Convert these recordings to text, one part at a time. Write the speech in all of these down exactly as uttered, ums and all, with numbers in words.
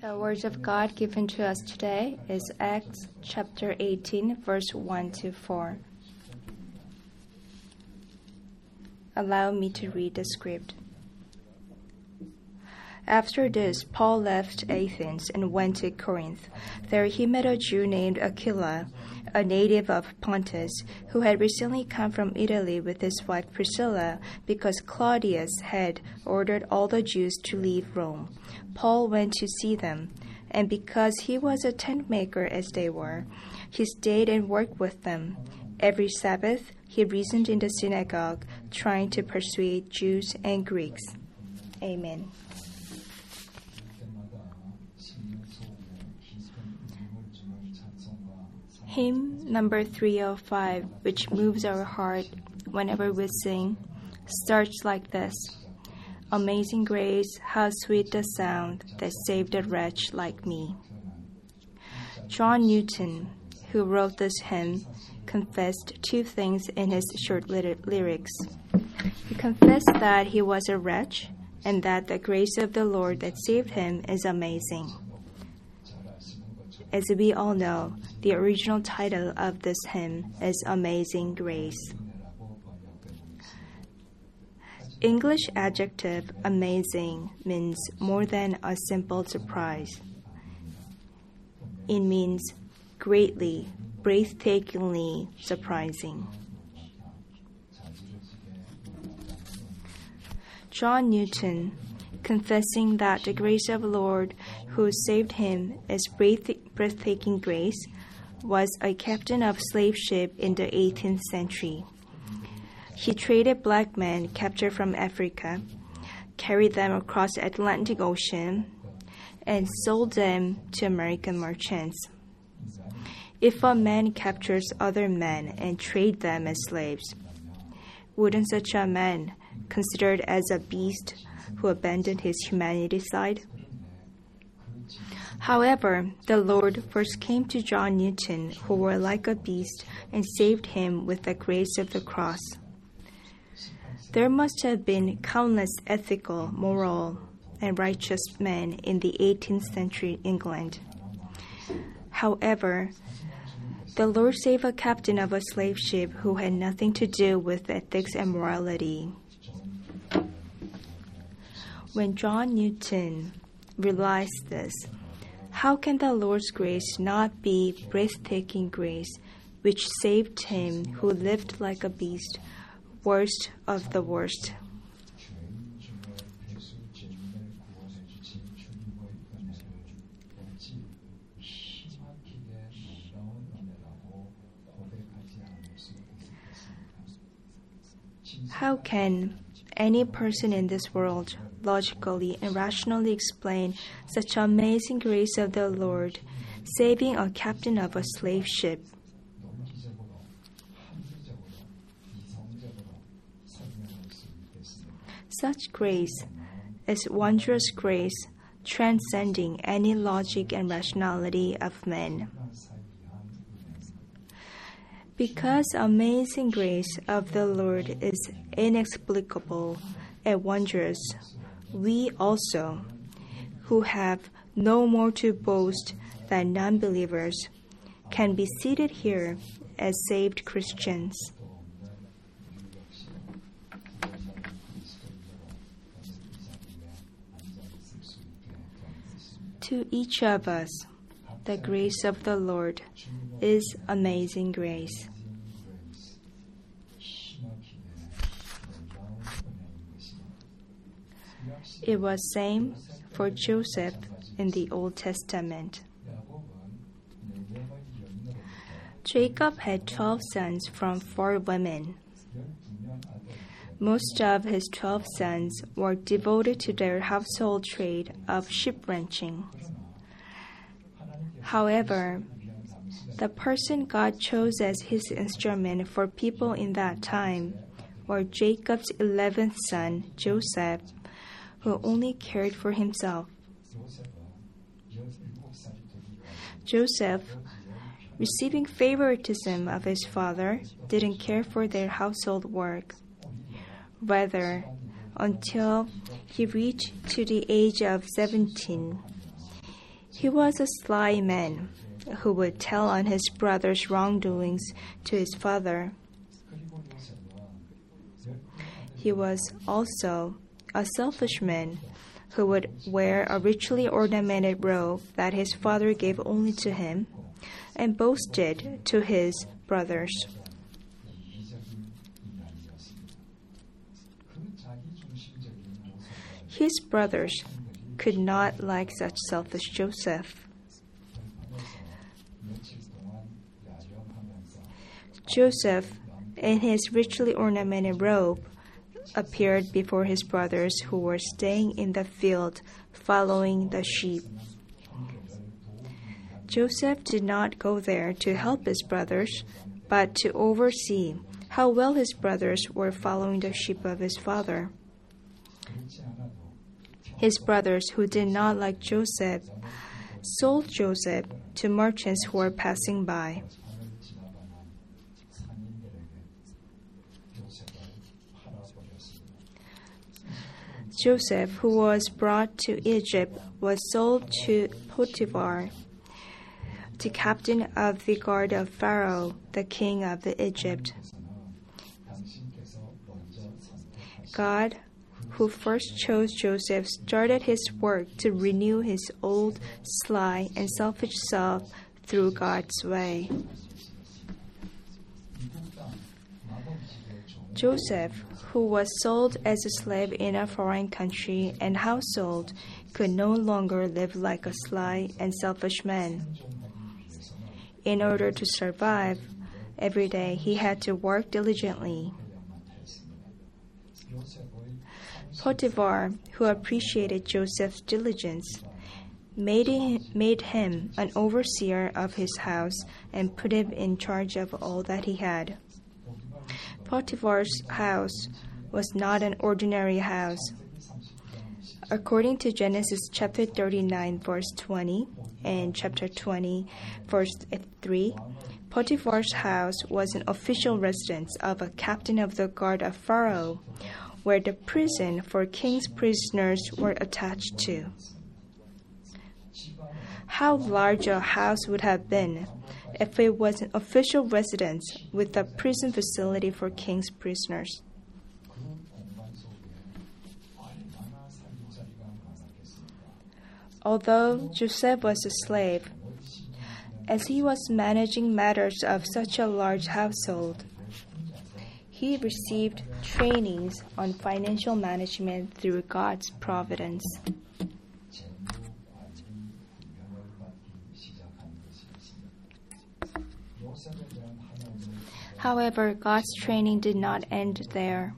The words of God given to us today is Acts chapter eighteen, verse one to four. Allow me to read the script. After this, Paul left Athens and went to Corinth. There he met a Jew named Aquila, a native of Pontus, who had recently come from Italy with his wife Priscilla because Claudius had ordered all the Jews to leave Rome. Paul went to see them, and because he was a tent maker as they were, he stayed and worked with them. Every Sabbath, he reasoned in the synagogue, trying to persuade Jews and Greeks. Amen. Hymn number three oh five, which moves our heart whenever we sing, starts like this. Amazing grace, how sweet the sound that saved a wretch like me. John Newton, who wrote this hymn, confessed two things in his short lyrics. He confessed that he was a wretch and that the grace of the Lord that saved him is amazing. As we all know, the original title of this hymn is Amazing Grace. English adjective amazing means more than a simple surprise. It means greatly, breathtakingly surprising. John Newton, confessing that the grace of the Lord who saved him is breathtaking grace, was a captain of slave ship in the eighteenth century. He traded black men captured from Africa, carried them across the Atlantic Ocean, and sold them to American merchants. If a man captures other men and trades them as slaves, wouldn't such a man, considered as a beast who abandoned his humanity side? However, the Lord first came to John Newton, who were like a beast, and saved him with the grace of the cross. There must have been countless ethical, moral, and righteous men in the eighteenth century England. However, the Lord saved a captain of a slave ship who had nothing to do with ethics and morality. When John Newton realized this, how can the Lord's grace not be breathtaking grace, which saved him who lived like a beast, worst of the worst? How can any person in this world logically and rationally explain such amazing grace of the Lord, saving a captain of a slave ship? Such grace is wondrous grace, transcending any logic and rationality of men. Because amazing grace of the Lord is inexplicable and wondrous, we also, who have no more to boast than non-believers, can be seated here as saved Christians. To each of us, the grace of the Lord is amazing grace. It was same for Joseph in the Old Testament. Jacob had twelve sons from four women. Most of his twelve sons were devoted to their household trade of sheep ranching. However, the person God chose as his instrument for people in that time were Jacob's eleventh son, Joseph, who only cared for himself. Joseph, receiving favoritism of his father, didn't care for their household work. Rather, until he reached to the age of seventeen, He was a sly man who would tell on his brother's wrongdoings to his father. He was also a selfish man who would wear a richly ornamented robe that his father gave only to him and boasted to his brothers. His brothers could not like such selfish Joseph. Joseph, in his richly ornamented robe, appeared before his brothers who were staying in the field following the sheep. Joseph did not go there to help his brothers, but to oversee how well his brothers were following the sheep of his father. His brothers, who did not like Joseph, sold Joseph to merchants who were passing by. Joseph, who was brought to Egypt, was sold to Potiphar, the captain of the guard of Pharaoh, the king of Egypt. God, who first chose Joseph, started his work to renew his old, sly, and selfish self through God's way. Joseph, who was sold as a slave in a foreign country and household, could no longer live like a sly and selfish man. In order to survive, every day he had to work diligently. Potiphar, who appreciated Joseph's diligence, made him, made him an overseer of his house and put him in charge of all that he had. Potiphar's house was not an ordinary house. According to Genesis chapter thirty-nine, verse twenty, and chapter twenty, verse three, Potiphar's house was an official residence of a captain of the guard of Pharaoh, where the prison for king's prisoners were attached to. How large a house would have been if it was an official residence with a prison facility for king's prisoners. Although Joseph was a slave, as he was managing matters of such a large household, he received trainings on financial management through God's providence. However, God's training did not end there.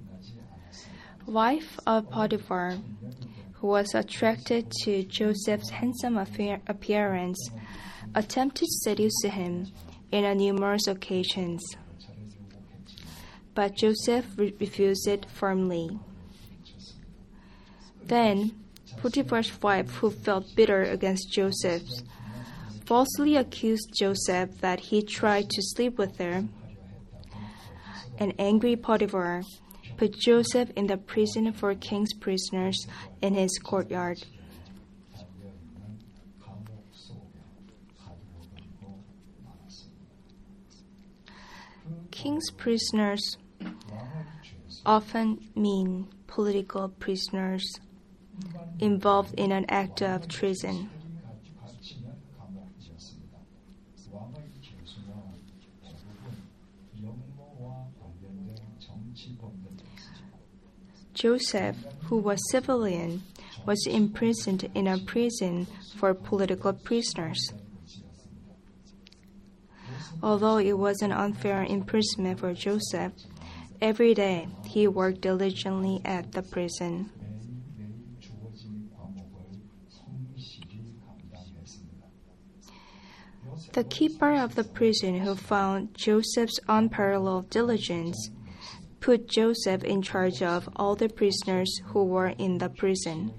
Wife of Potiphar, who was attracted to Joseph's handsome appearance, attempted to seduce him in numerous occasions. But Joseph re- refused it firmly. Then, Potiphar's wife, who felt bitter against Joseph, falsely accused Joseph that he tried to sleep with her. An angry Potiphar put Joseph in the prison for king's prisoners in his courtyard. King's prisoners often mean political prisoners involved in an act of treason. Joseph, who was civilian, was imprisoned in a prison for political prisoners. Although it was an unfair imprisonment for Joseph, every day he worked diligently at the prison. The keeper of the prison, who found Joseph's unparalleled diligence, put Joseph in charge of all the prisoners who were in the prison.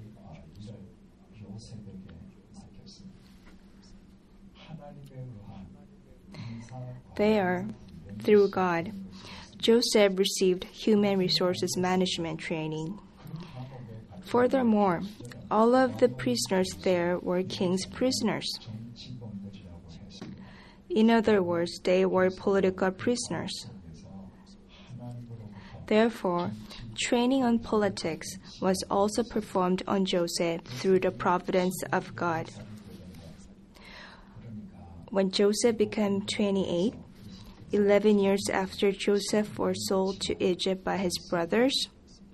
There, through God, Joseph received human resources management training. Furthermore, All of the prisoners there were king's prisoners. In other words, they were political prisoners. Therefore, training on politics was also performed on Joseph through the providence of God. When Joseph became twenty-eight, eleven years after Joseph was sold to Egypt by his brothers,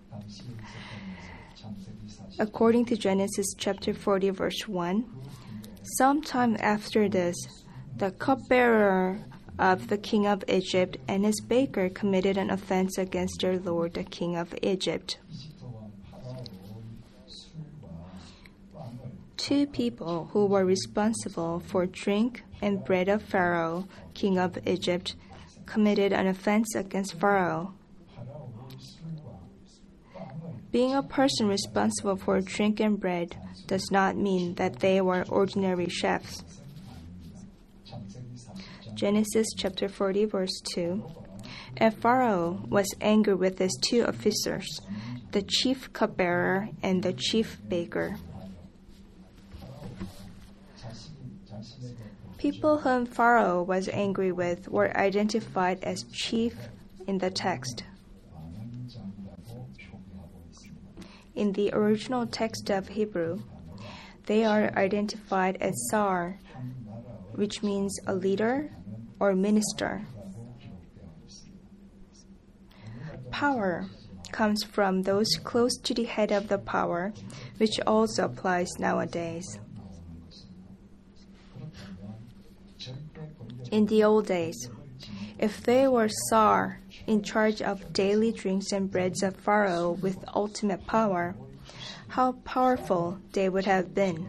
according to Genesis chapter forty, verse one, sometime after this, the cupbearer of the king of Egypt and his baker committed an offense against their lord, the king of Egypt. Two people who were responsible for drink and bread of Pharaoh, king of Egypt, committed an offense against Pharaoh. Being a person responsible for drink and bread does not mean that they were ordinary chefs. Genesis chapter forty, verse two. And Pharaoh was angry with his two officers, the chief cupbearer and the chief baker. People whom Pharaoh was angry with were identified as chief in the text. In the original text of Hebrew, they are identified as Sar, which means a leader or minister. Power comes from those close to the head of the power, which also applies nowadays. In the old days, if they were Sar, in charge of daily drinks and breads of Pharaoh with ultimate power, how powerful they would have been.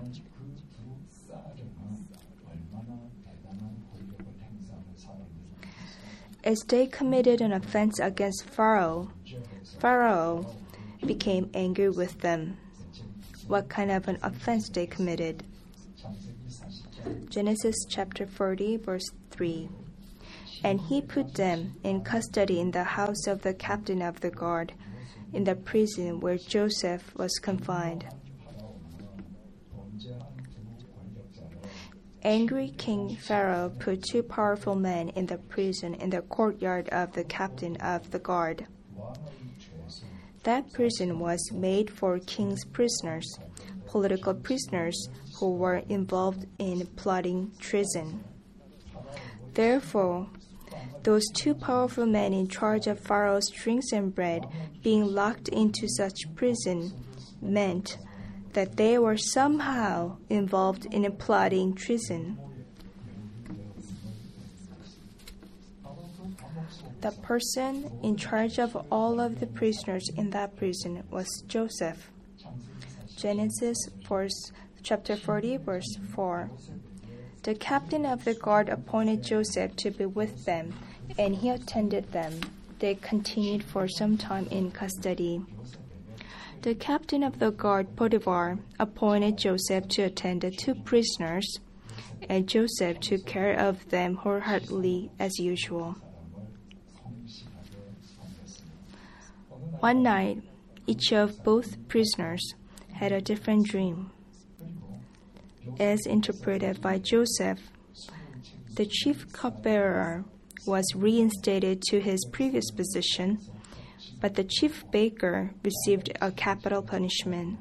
As they committed an offense against Pharaoh, Pharaoh became angry with them. What kind of an offense they committed? Genesis chapter forty, verse three. And he put them in custody in the house of the captain of the guard, in the prison where Joseph was confined. Angry King Pharaoh put two powerful men in the prison in the courtyard of the captain of the guard. That prison was made for king's prisoners, political prisoners who were involved in plotting treason. Therefore, those two powerful men in charge of Pharaoh's drinks and bread being locked into such prison meant that they were somehow involved in a plotting treason. The person in charge of all of the prisoners in that prison was Joseph. Genesis chapter forty, verse four. The captain of the guard appointed Joseph to be with them, and he attended them. They continued for some time in custody. The captain of the guard, Potiphar, appointed Joseph to attend the two prisoners, and Joseph took care of them wholeheartedly as usual. One night, each of both prisoners had a different dream. As interpreted by Joseph, the chief cupbearer was reinstated to his previous position, but the chief baker received a capital punishment.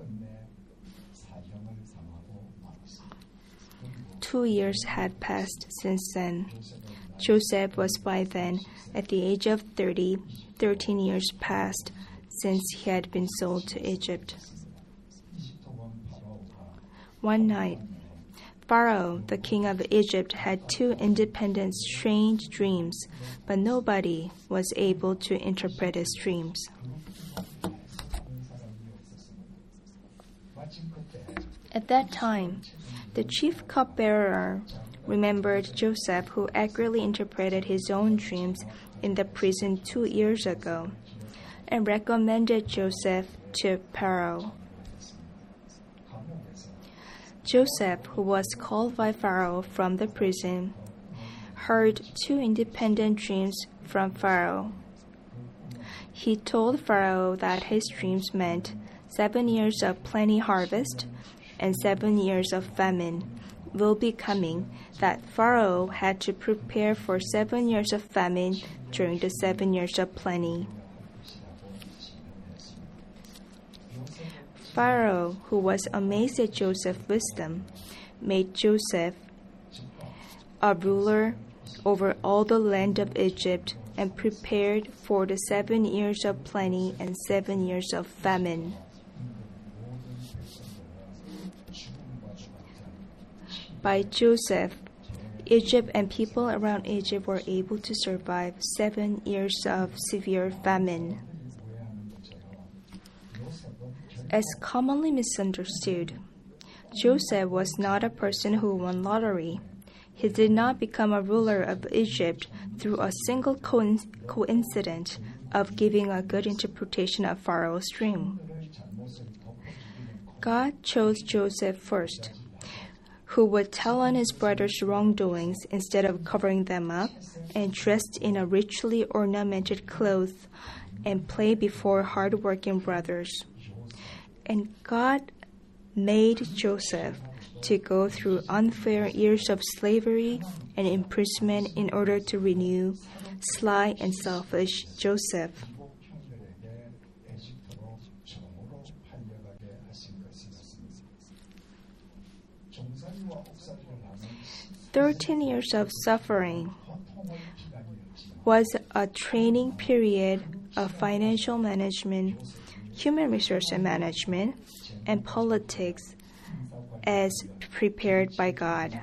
Two years had passed since then. Joseph was by then at the age of thirty. Thirteen years passed since he had been sold to Egypt. One night, Pharaoh, the king of Egypt, had two independent strange dreams, but nobody was able to interpret his dreams. At that time, the chief cupbearer remembered Joseph, who accurately interpreted his own dreams in the prison two years ago, and recommended Joseph to Pharaoh. Joseph, who was called by Pharaoh from the prison, heard two independent dreams from Pharaoh. He told Pharaoh that his dreams meant seven years of plenty harvest and seven years of famine will be coming, that Pharaoh had to prepare for seven years of famine during the seven years of plenty. Pharaoh, who was amazed at Joseph's wisdom, made Joseph a ruler over all the land of Egypt and prepared for the seven years of plenty and seven years of famine. By Joseph, Egypt and people around Egypt were able to survive seven years of severe famine. As commonly misunderstood, Joseph was not a person who won lottery. He did not become a ruler of Egypt through a single co- coincidence of giving a good interpretation of Pharaoh's dream. God chose Joseph first, who would tell on his brothers' wrongdoings instead of covering them up, and dressed in a richly ornamented clothes and play before hard-working brothers. And God made Joseph to go through unfair years of slavery and imprisonment in order to renew sly and selfish Joseph. Thirteen years of suffering was a training period of financial management, human resource management, and politics as prepared by God.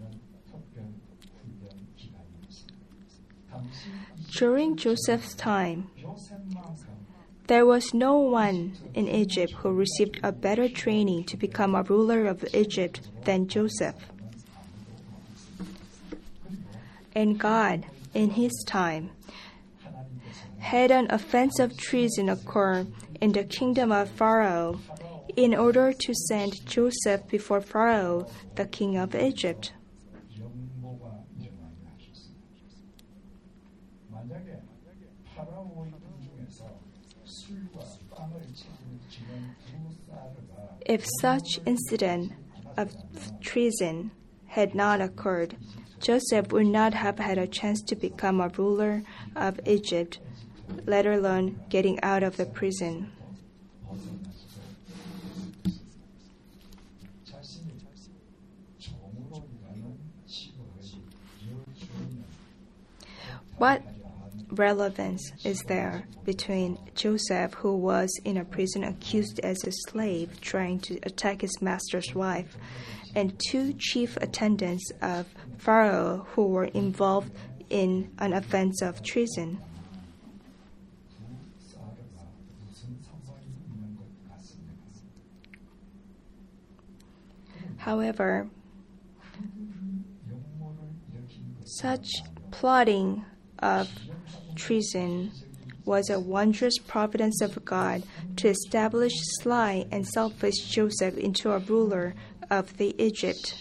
During Joseph's time, there was no one in Egypt who received a better training to become a ruler of Egypt than Joseph. And God, in his time, had an offensive treason occur in the kingdom of Pharaoh in order to send Joseph before Pharaoh, the king of Egypt. If such incident of treason had not occurred, Joseph would not have had a chance to become a ruler of Egypt, let alone getting out of the prison. What relevance is there between Joseph, who was in a prison accused as a slave trying to attack his master's wife, and two chief attendants of Pharaoh who were involved in an offense of treason? However, such plotting of treason was a wondrous providence of God to establish sly and selfish Joseph into a ruler of the Egypt.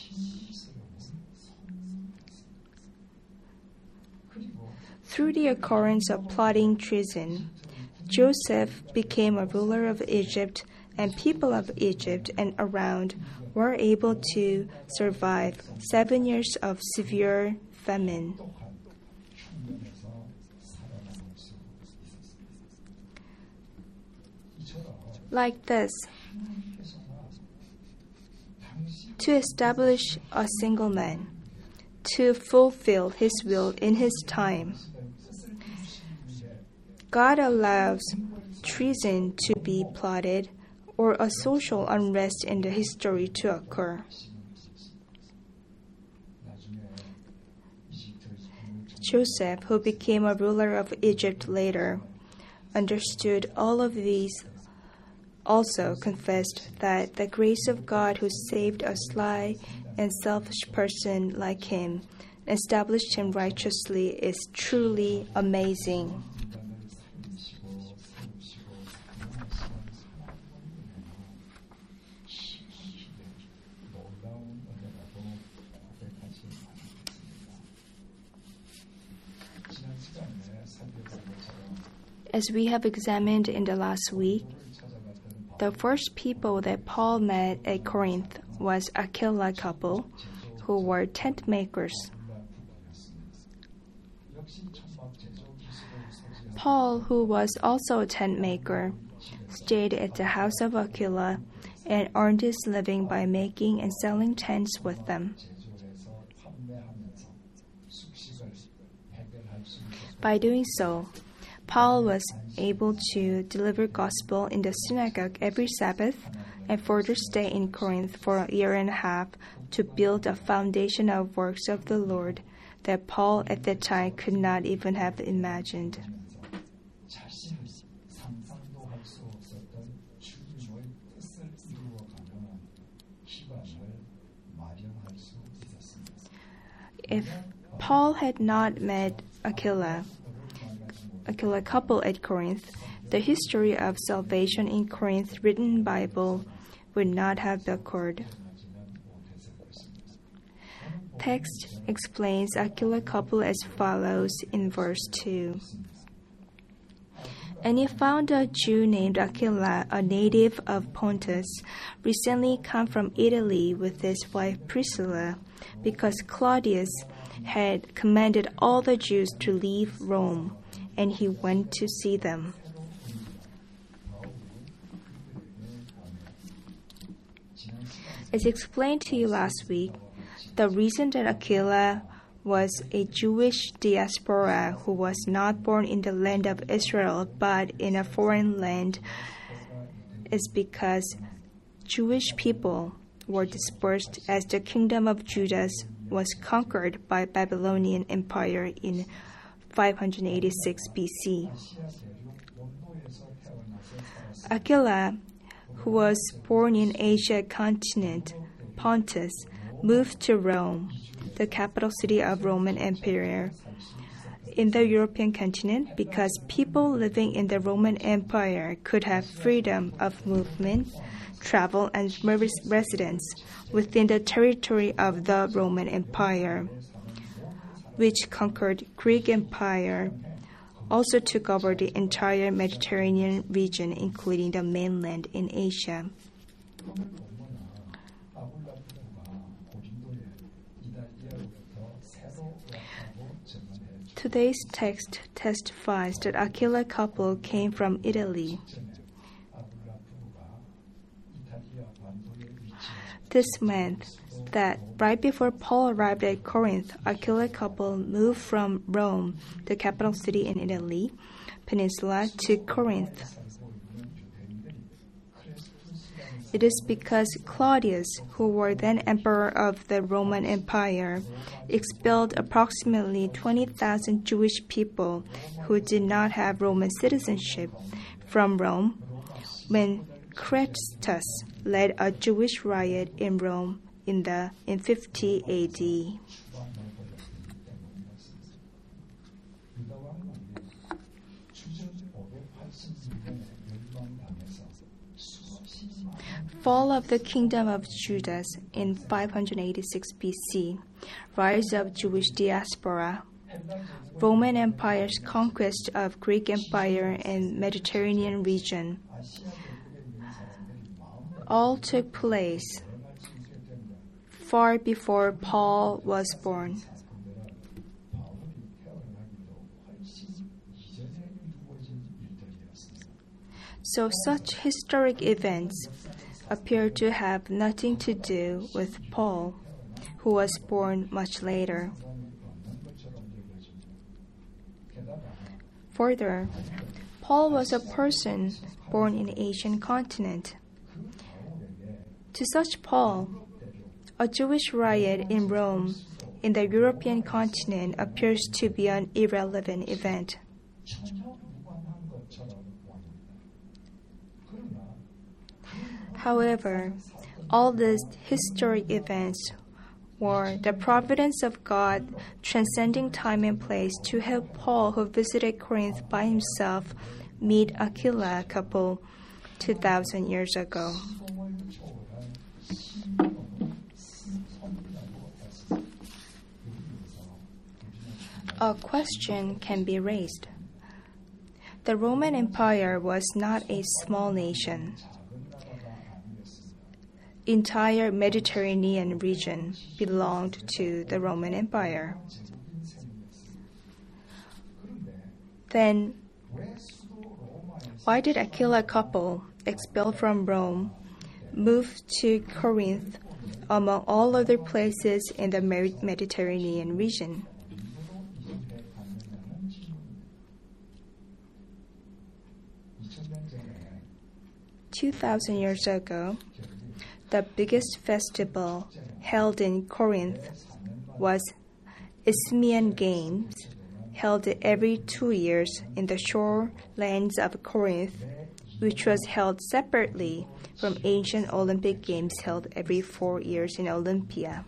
Through the occurrence of plotting treason, Joseph became a ruler of Egypt, and people of Egypt and around were able to survive seven years of severe famine. Like this, to establish a single man, to fulfill his will in his time, God allows treason to be plotted or a social unrest in the history to occur. Joseph, who became a ruler of Egypt later, understood all of these, also confessed that the grace of God who saved a sly and selfish person like him, established him righteously, is truly amazing. As we have examined in the last week, The first people that Paul met at Corinth was Aquila couple, who were tent makers. Paul, who was also a tent maker, stayed at the house of Aquila and earned his living by making and selling tents with them. By doing so, Paul was able to deliver gospel in the synagogue every Sabbath and further stay in Corinth for a year and a half to build a foundation of works of the Lord that Paul at that time could not even have imagined. If Paul had not met Aquila, Aquila couple at Corinth, the history of salvation in Corinth written in the Bible would not have occurred. Text explains Aquila couple as follows in verse two. And he found a Jew named Aquila, a native of Pontus, recently come from Italy with his wife Priscilla, because Claudius had commanded all the Jews to leave Rome, and he went to see them. As explained to you last week, the reason that Aquila was a Jewish diaspora who was not born in the land of Israel but in a foreign land is because Jewish people were dispersed as the kingdom of Judah was conquered by Babylonian Empire in five eighty-six B C. Aquila, who was born in Asia continent, Pontus, moved to Rome, the capital city of Roman Empire, in the European continent because people living in the Roman Empire could have freedom of movement, travel, and residence within the territory of the Roman Empire, which conquered Greek Empire, also took over the entire Mediterranean region, including the mainland in Asia. Today's text testifies that Aquila couple came from Italy. This meant that right before Paul arrived at Corinth, Aquila couple moved from Rome, the capital city in Italy, peninsula, to Corinth. It is because Claudius, who was then emperor of the Roman Empire, expelled approximately twenty thousand Jewish people who did not have Roman citizenship from Rome when Chrestus led a Jewish riot in Rome in the in fifty A D. Fall of the kingdom of Judah in five eighty-six B C, rise of Jewish diaspora, Roman Empire's conquest of Greek Empire and Mediterranean region, all took place far before Paul was born. So such historic events appear to have nothing to do with Paul, who was born much later. Further, Paul was a person born in the Asian continent. To such Paul, a Jewish riot in Rome in the European continent appears to be an irrelevant event. However, all these historic events were the providence of God transcending time and place to help Paul, who visited Corinth by himself, meet Aquila couple two thousand years ago. A question can be raised. The Roman Empire was not a small nation. entire Mediterranean region belonged to the Roman Empire. Then, why did Aquila couple, expelled from Rome, move to Corinth among all other places in the Mediterranean region? Two thousand years ago, the biggest festival held in Corinth was Isthmian Games, held every two years in the shorelands of Corinth, which was held separately from ancient Olympic Games held every four years in Olympia.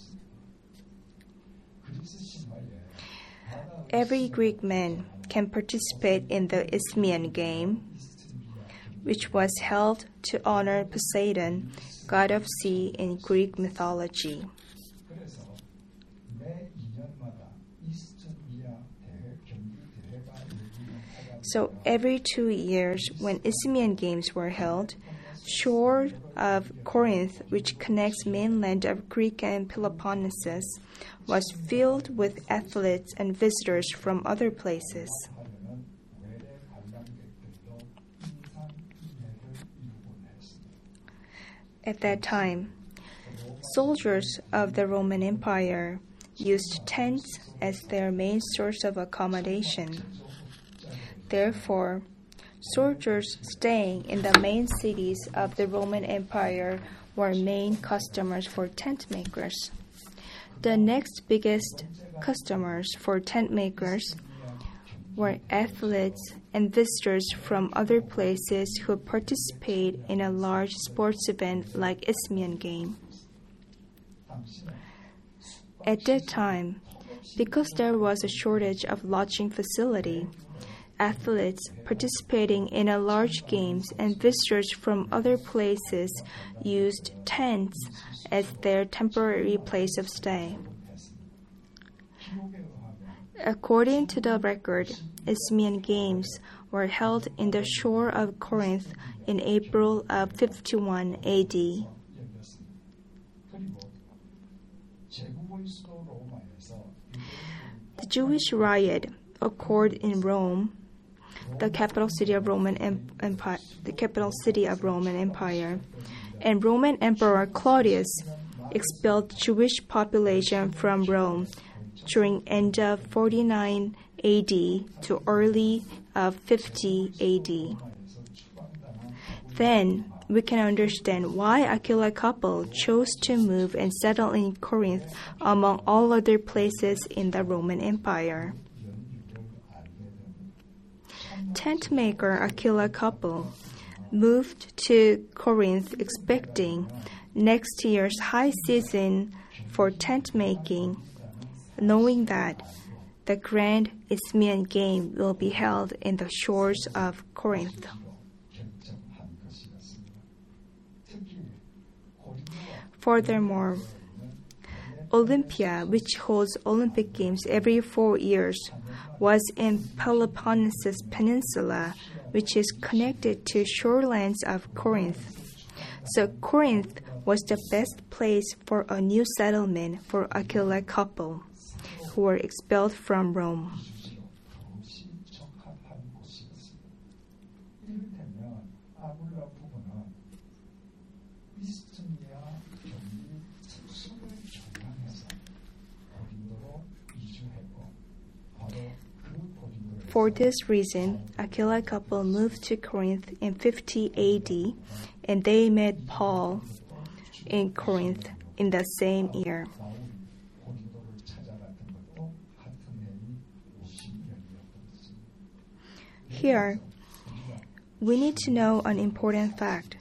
Every Greek man can participate in the Isthmian Game, which was held to honor Poseidon, god of sea in Greek mythology. So every two years, when Isthmian Games were held, shore of Corinth, which connects mainland of Greek and Peloponnesus, was filled with athletes and visitors from other places. At that time, soldiers of the Roman Empire used tents as their main source of accommodation. Therefore, soldiers staying in the main cities of the Roman Empire were main customers for tent makers. The next biggest customers for tent makers were athletes and visitors from other places who participate in a large sports event like Isthmian Game. At that time, because there was a shortage of lodging facility, athletes participating in a large games and visitors from other places used tents as their temporary place of stay. According to the record, Isthmian Games were held in the shore of Corinth in April of fifty-one A D. The Jewish riot occurred in Rome, the capital city of Roman Empire, the capital city of Roman Empire, and Roman Emperor Claudius expelled Jewish population from Rome during end of forty-nine A D to early of fifty A D. Then we can understand why Aquila couple chose to move and settle in Corinth among all other places in the Roman Empire. Tent maker Aquila couple moved to Corinth expecting next year's high season for tent making, knowing that the grand Isthmian Game will be held in the shores of Corinth. Furthermore, Olympia, which holds Olympic Games every four years, was in Peloponnesus Peninsula, which is connected to shorelands of Corinth. So Corinth was the best place for a new settlement for Aquila couple, who were expelled from Rome. For this reason, Aquila couple moved to Corinth in fifty A D, and they met Paul in Corinth in the same year. Here, we need to know an important fact.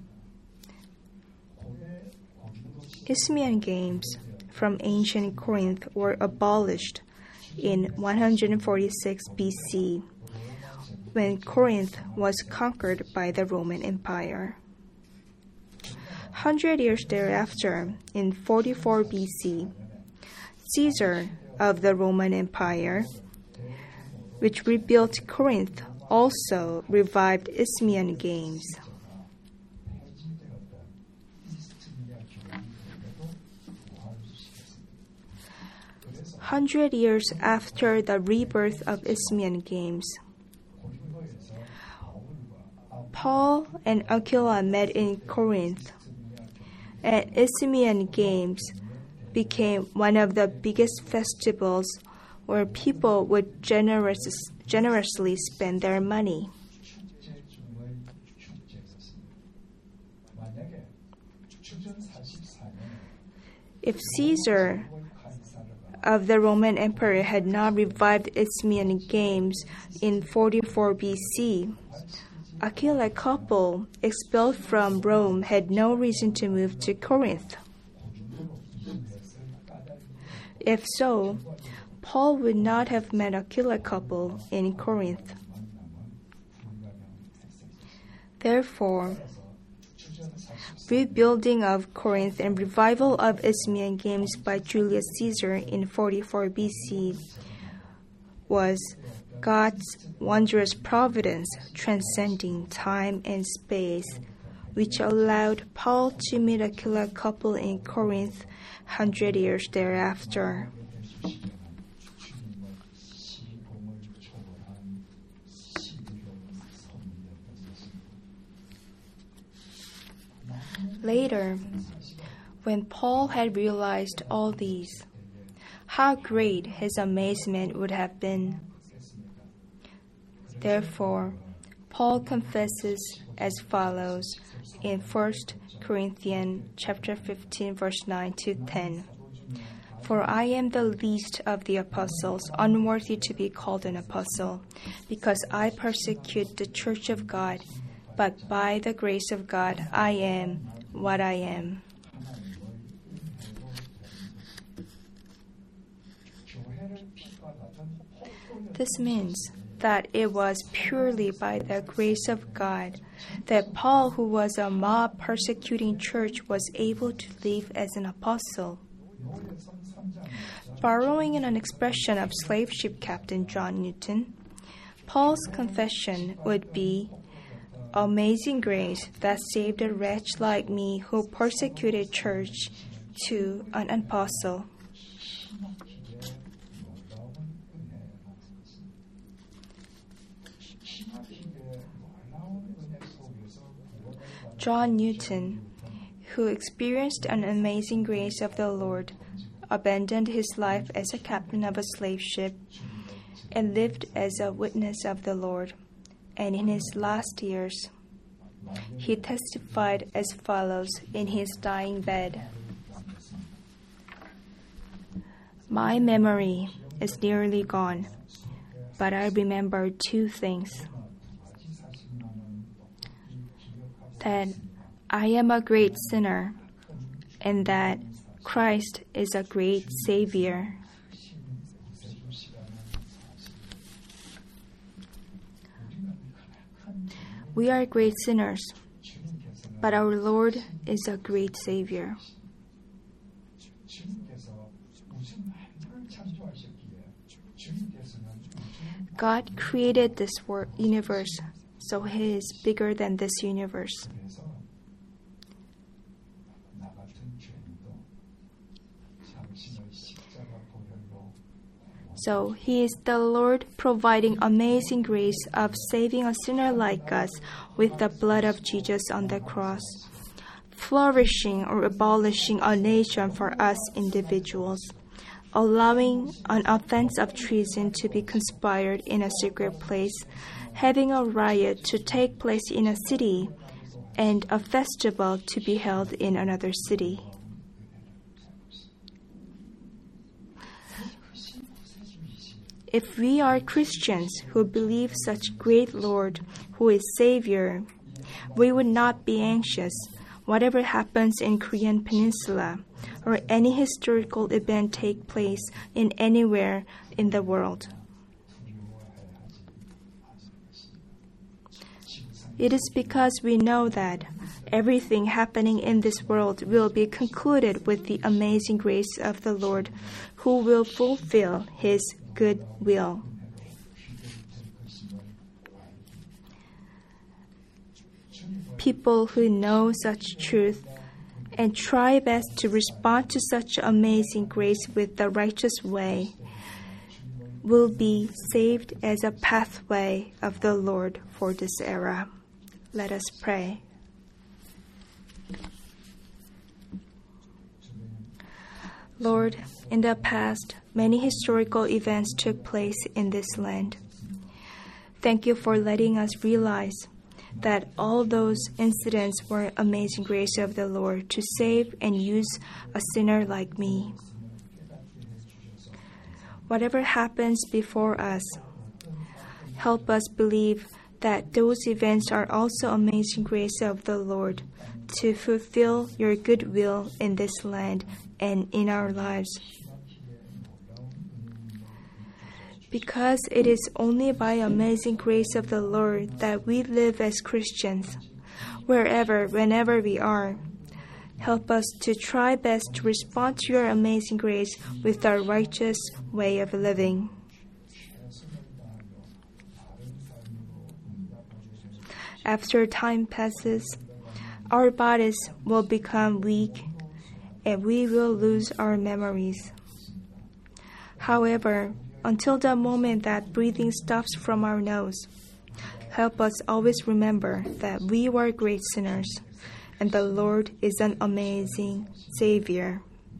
Isthmian Games from ancient Corinth were abolished in one hundred forty-six B C, when Corinth was conquered by the Roman Empire. Hundred years thereafter, in forty-four B C, Caesar of the Roman Empire, which rebuilt Corinth, also revived Isthmian Games. Hundred years after the rebirth of Isthmian Games, Paul and Aquila met in Corinth, and Isthmian Games became one of the biggest festivals where people would generous, generously spend their money. If Caesar of the Roman Empire had not revived Isthmian Games in forty-four B C, Aquila couple expelled from Rome had no reason to move to Corinth. If so, Paul would not have met Aquila couple in Corinth. Therefore, rebuilding of Corinth and revival of Isthmian Games by Julius Caesar in forty-four B C was God's wondrous providence transcending time and space, which allowed Paul to meet Aquila couple in Corinth hundred years thereafter. Later, when Paul had realized all these, how great his amazement would have been. Therefore, Paul confesses as follows in First Corinthians chapter fifteen, verse nine to ten. For I am the least of the apostles, unworthy to be called an apostle, because I persecute the church of God, but by the grace of God I am what I am. This means that it was purely by the grace of God that Paul, who was a mob persecuting church, was able to live as an apostle. Borrowing an expression of slave ship captain John Newton, Paul's confession would be, "Amazing grace that saved a wretch like me who persecuted church to an apostle." John Newton, who experienced an amazing grace of the Lord, abandoned his life as a captain of a slave ship and lived as a witness of the Lord. And in his last years, he testified as follows in his dying bed. "My memory is nearly gone, but I remember two things. That I am a great sinner, and that Christ is a great Savior." We are great sinners, but our Lord is a great Savior. God created this world, universe, so He is bigger than this universe. So He is the Lord providing amazing grace of saving a sinner like us with the blood of Jesus on the cross, flourishing or abolishing a nation for us individuals, allowing an offense of treason to be conspired in a secret place, having a riot to take place in a city, and a festival to be held in another city. If we are Christians who believe such great Lord who is Savior, we would not be anxious whatever happens in Korean Peninsula or any historical event take place in anywhere in the world. It is because we know that everything happening in this world will be concluded with the amazing grace of the Lord, who will fulfill His good will. People who know such truth and try best to respond to such amazing grace with the righteous way, will be saved as a pathway of the Lord for this era. Let us pray. Lord, in the past, many historical events took place in this land. Thank you for letting us realize that all those incidents were amazing grace of the Lord to save and use a sinner like me. Whatever happens before us, help us believe that those events are also amazing grace of the Lord to fulfill your good will in this land and in our lives. Because it is only by amazing grace of the Lord that we live as Christians, wherever, whenever we are. Help us to try best to respond to your amazing grace with our righteous way of living. After time passes, our bodies will become weak and we will lose our memories. However, until the moment that breathing stops from our nose, help us always remember that we are great sinners and the Lord is an amazing Savior.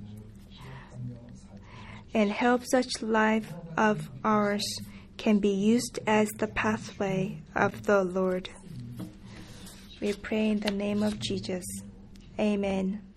And help such life of ours can be used as the pathway of the Lord. We pray in the name of Jesus. Amen.